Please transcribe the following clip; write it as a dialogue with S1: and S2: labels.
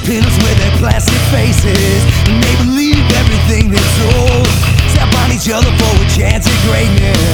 S1: Pinners with their plastic faces, and they believe everything they're told. Step on each other for a chance at greatness.